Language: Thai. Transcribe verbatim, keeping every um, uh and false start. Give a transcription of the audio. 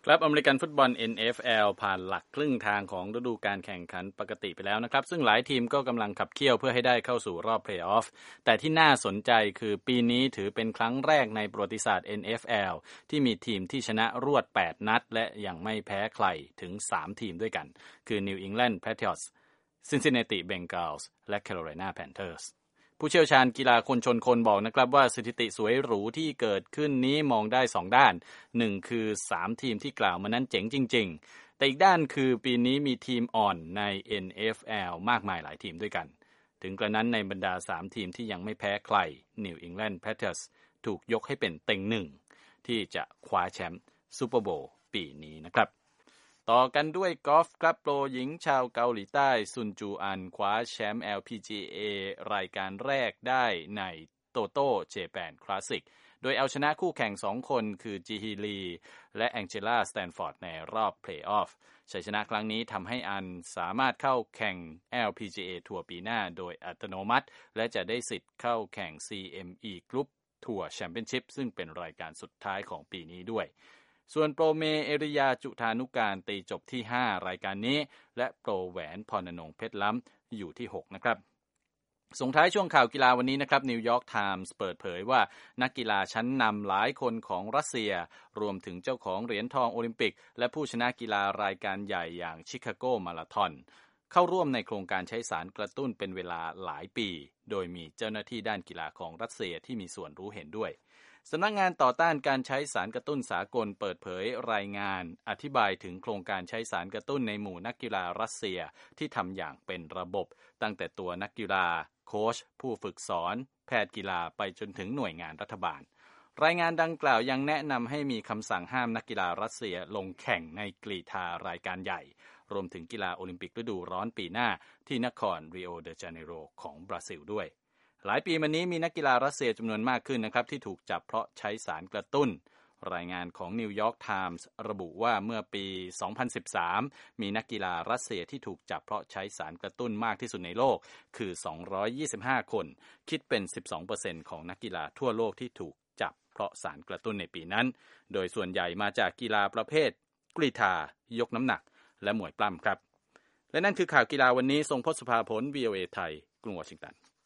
ครับอเมริกันฟุตบอล เอ็น เอฟ แอล ผ่านหลักครึ่งทางของฤดูกาลแข่งขันปกติไปแล้วนะครับซึ่งหลายทีมก็กำลังขับเคี่ยวเพื่อให้ได้เข้าสู่รอบเพลย์ออฟแต่ที่น่าสนใจคือปีนี้ถือเป็นครั้งแรกในประวัติศาสตร์ เอ็น เอฟ แอล ที่มีทีมที่ชนะรวดแปดนัดและยังไม่แพ้ใครถึงสามทีมด้วยกันคือ New England Patriots Cincinnati Bengals และ Carolina Panthersผู้เชี่ยวชาญกีฬาคนชนคนบอกนะครับว่าสถิติสวยหรูที่เกิดขึ้นนี้มองได้สองด้านหนึ่งคือสามทีมที่กล่าวมานั้นเจ๋งจริงๆแต่อีกด้านคือปีนี้มีทีมอ่อนใน เอ็น เอฟ แอล มากมายหลายทีมด้วยกันถึงกระนั้นในบรรดาสามทีมที่ยังไม่แพ้ใคร New England Patriots ถูกยกให้เป็นเต็งหนึ่งที่จะคว้าแชมป์ซูเปอร์โบว์ปีนี้นะครับต่อกันด้วยกอล์ฟครับโปรหญิงชาวเกาหลีใต้ซุนจูอันคว้าแชมป์ แอล พี จี เอ รายการแรกได้ในโตโต้เจแปนคลาสสิกโดยเอาชนะคู่แข่งสองคนคือจีฮีลีและแองเจล่าสแตนฟอร์ดในรอบเพลย์ออฟชัยชนะครั้งนี้ทำให้อันสามารถเข้าแข่ง แอล พี จี เอ ทัวร์ปีหน้าโดยอัตโนมัติและจะได้สิทธิ์เข้าแข่ง ซี เอ็ม อี Group Tour Championship ซึ่งเป็นรายการสุดท้ายของปีนี้ด้วยส่วนโปรเมเอริยาจุธานุการตีจบที่ห้ารายการนี้และโปรแหวนพรณรงค์เพชรล้ำอยู่ที่หกนะครับส่งท้ายช่วงข่าวกีฬาวันนี้นะครับนิวยอร์กไทมส์เปิดเผยว่านักกีฬาชั้นนำหลายคนของรัสเซียรวมถึงเจ้าของเหรียญทองโอลิมปิกและผู้ชนะกีฬารายการใหญ่อย่างชิคาโกมาราธอนเข้าร่วมในโครงการใช้สารกระตุ้นเป็นเวลาหลายปีโดยมีเจ้าหน้าที่ด้านกีฬาของรัสเซียที่มีส่วนรู้เห็นด้วยสำนักงานต่อต้านการใช้สารกระตุ้นสากลเปิดเผยรายงานอธิบายถึงโครงการใช้สารกระตุ้นในหมู่นักกีฬารัสเซียที่ทำอย่างเป็นระบบตั้งแต่ตัวนักกีฬาโค้ชผู้ฝึกสอนแพทย์กีฬาไปจนถึงหน่วยงานรัฐบาลรายงานดังกล่าวยังแนะนำให้มีคำสั่งห้ามนักกีฬารัสเซียลงแข่งในกรีฑารายการใหญ่รวมถึงกีฬาโอลิมปิกฤดูร้อนปีหน้าที่นครริโอเดจาเนโรของบราซิลด้วยหลายปีมานี้มีนักกีฬารัสเซียจำนวนมากขึ้นนะครับที่ถูกจับเพราะใช้สารกระตุ้นรายงานของนิวยอร์กไทมส์ระบุว่าเมื่อปีสองพันสิบสามมีนักกีฬารัสเซียที่ถูกจับเพราะใช้สารกระตุ้นมากที่สุดในโลกคือสองร้อยยี่สิบห้าคนคิดเป็น สิบสองเปอร์เซ็นต์ ของนักกีฬาทั่วโลกที่ถูกจับเพราะสารกระตุ้นในปีนั้นโดยส่วนใหญ่มาจากกีฬาประเภทกรีฑายกน้ำหนักและมวยปล้ำครับและนั่นคือข่าวกีฬาวันนี้ทรงพจน์สุภาผล วี โอ เอ ไทยกรุงวอชิงตัน